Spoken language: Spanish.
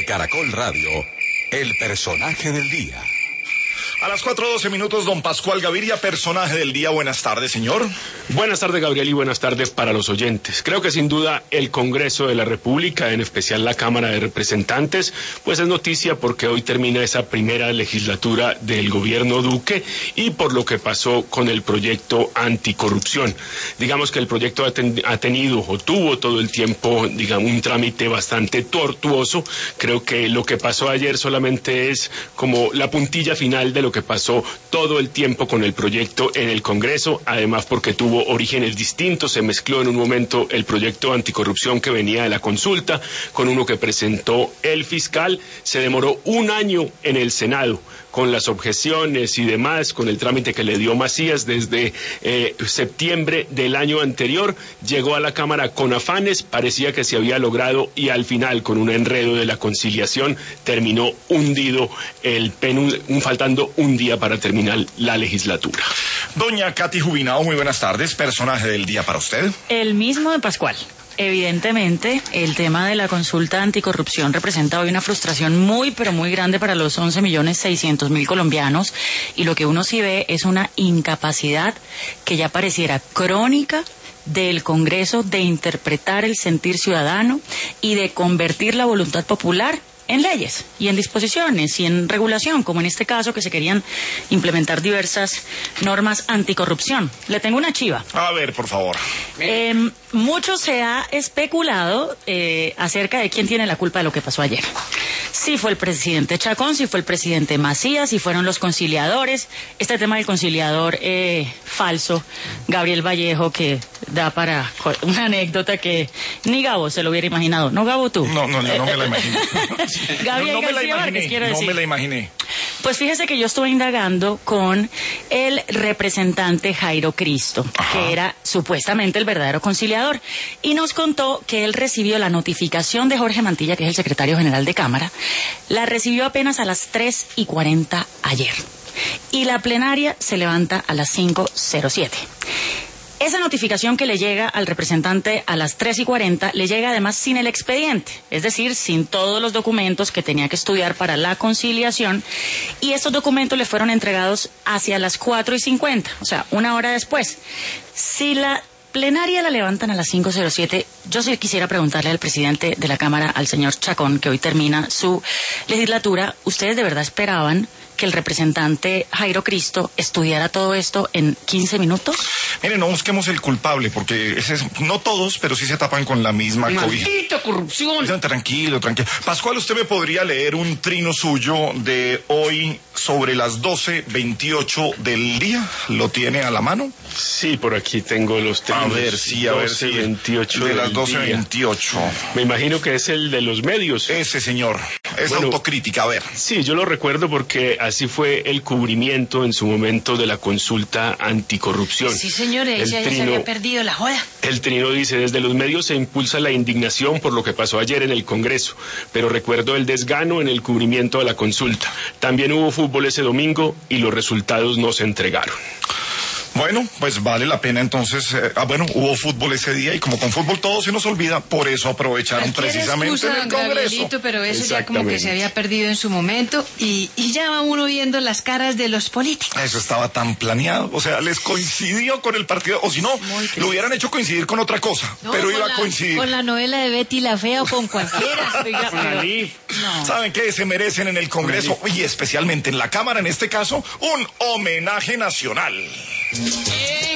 Caracol Radio, el personaje del día. A las 4:12, don Pascual Gaviria, personaje del día. Buenas tardes, señor. Buenas tardes, Gabriel, y buenas tardes para los oyentes. Creo que sin duda el Congreso de la República, en especial la Cámara de Representantes, pues es noticia porque hoy termina esa primera legislatura del gobierno Duque y por lo que pasó con el proyecto anticorrupción. Digamos que el proyecto ha tenido o tuvo todo el tiempo, digamos, un trámite bastante tortuoso. Creo que lo que pasó ayer solamente es como la puntilla final de lo que pasó todo el tiempo con el proyecto en el Congreso, además porque tuvo orígenes distintos. Se mezcló en un momento el proyecto anticorrupción que venía de la consulta con uno que presentó el fiscal. Se demoró un año en el Senado con las objeciones y demás, con el trámite que le dio Macías desde septiembre del año anterior. Llegó a la Cámara con afanes, parecía que se había logrado y al final, con un enredo de la conciliación, terminó hundido faltando un día para terminar la legislatura. Doña Katy Jubinao, muy buenas tardes. Personaje del día para usted. El mismo de Pascual. Evidentemente, el tema de la consulta anticorrupción representa hoy una frustración muy, pero muy grande para los 11.600.000 colombianos, y lo que uno sí ve es una incapacidad que ya pareciera crónica del Congreso de interpretar el sentir ciudadano y de convertir la voluntad popular en leyes y en disposiciones y en regulación, como en este caso que se querían implementar diversas normas anticorrupción. Le tengo una chiva. A ver, por favor. Mucho se ha especulado acerca de quién tiene la culpa de lo que pasó ayer. Si fue el presidente Chacón, si fue el presidente Macías, si fueron los conciliadores. Este tema del conciliador falso, Gabriel Vallejo, que da para una anécdota que ni Gabo se lo hubiera imaginado. ¿No, Gabo, tú? No me la imagino. Gabriel no García Márquez, quiero decir. No me la imaginé. Pues fíjese que yo estuve indagando con el representante Jairo Cristo, que era supuestamente el verdadero conciliador, y nos contó que él recibió la notificación de Jorge Mantilla, que es el secretario general de Cámara, la recibió apenas a las 3:40 ayer, y la plenaria se levanta a las 5:07. Esa notificación que le llega al representante a las 3:40 le llega además sin el expediente, es decir, sin todos los documentos que tenía que estudiar para la conciliación, y estos documentos le fueron entregados hacia las 4:50, o sea, una hora después. Si la plenaria la levantan a las 5:07, yo sí quisiera preguntarle al presidente de la Cámara, al señor Chacón, que hoy termina su legislatura, ¿ustedes de verdad esperaban que el representante Jairo Cristo estudiara todo esto en 15 minutos? Mire, no busquemos el culpable, porque no todos, pero sí se tapan con la misma cobija. ¡Maldita corrupción! Tranquilo. Pascual, ¿usted me podría leer un trino suyo de hoy sobre las 12:28 del día? ¿Lo tiene a la mano? Sí, por aquí tengo los trinos. A ver si. 12:28 de las 12:28. Me imagino que es el de los medios. Ese, señor. Es autocrítica, a ver. Sí, yo lo recuerdo porque así fue el cubrimiento en su momento de la consulta anticorrupción. Sí, señores, ya se había perdido la joda. El trino dice: desde los medios se impulsa la indignación por lo que pasó ayer en el Congreso, pero recuerdo el desgano en el cubrimiento de la consulta. También hubo fútbol ese domingo y los resultados no se entregaron. Bueno, pues vale la pena entonces, hubo fútbol ese día y como con fútbol todo se nos olvida, por eso aprovecharon precisamente en el Congreso. Pero eso ya como que se había perdido en su momento y ya va uno viendo las caras de los políticos. Eso estaba tan planeado, o sea, les coincidió con el partido, o si no, lo hubieran hecho coincidir con otra cosa, pero iba a coincidir. Con la novela de Betty la Fea o con cualquiera. No. ¿Saben qué? Se merecen en el Congreso y especialmente en la Cámara, en este caso, un homenaje nacional.